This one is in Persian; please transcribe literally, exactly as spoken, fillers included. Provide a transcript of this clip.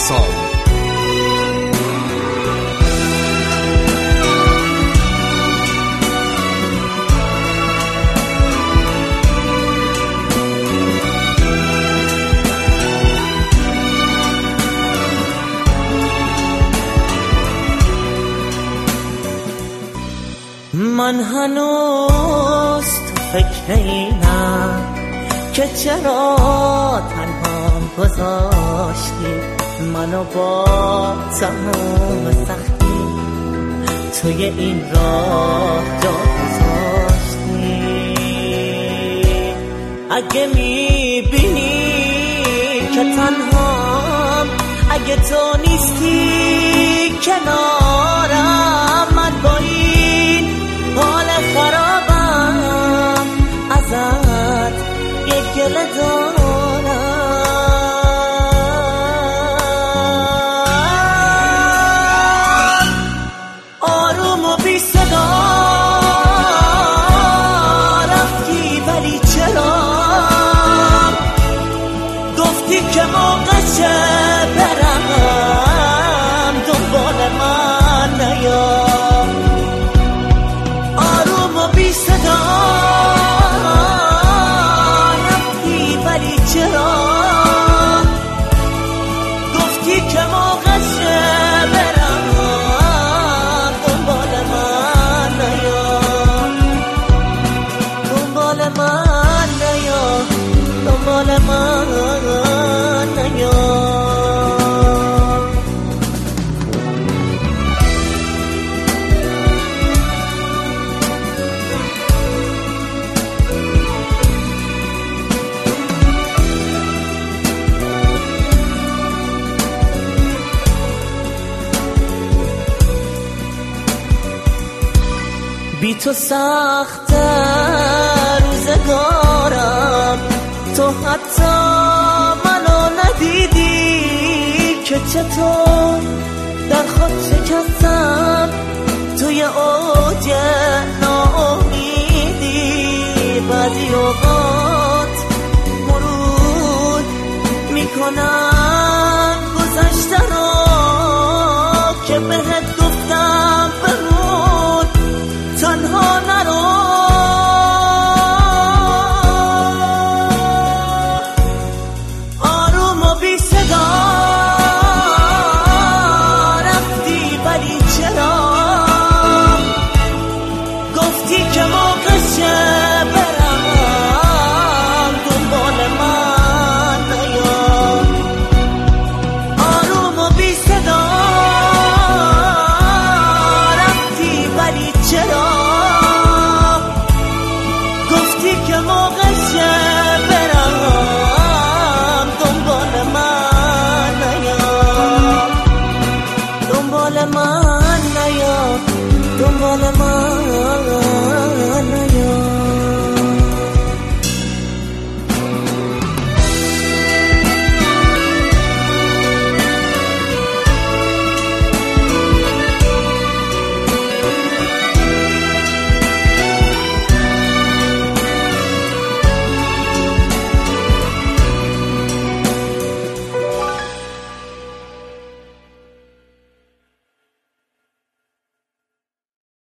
رسام. من هنوز تو فکر اینم که چرا تنهام گذاشتی منو با تمام سختی توی این راه جا گذاشتی. اگه میبینی که تنهام، اگه تو نیستی کنارم، من با این حال خرابم ازت یک گله دارم. آروم و بی صدا رفتی، ولی چرا گفتی که موقعشه برم دنبال من نیا. آروم و بی صدا رفتی، ولی چرا گفتی که موقعشه برم دنبال من نیا. دنبال من نیا، دنبال من نیا. بی تو سخت روزگارم، تو حتی منو ندیدی که چطور در خود شکستم توی اوج ناامیدی. بعضی اوقات مرور میکنم گذشته رو که بهت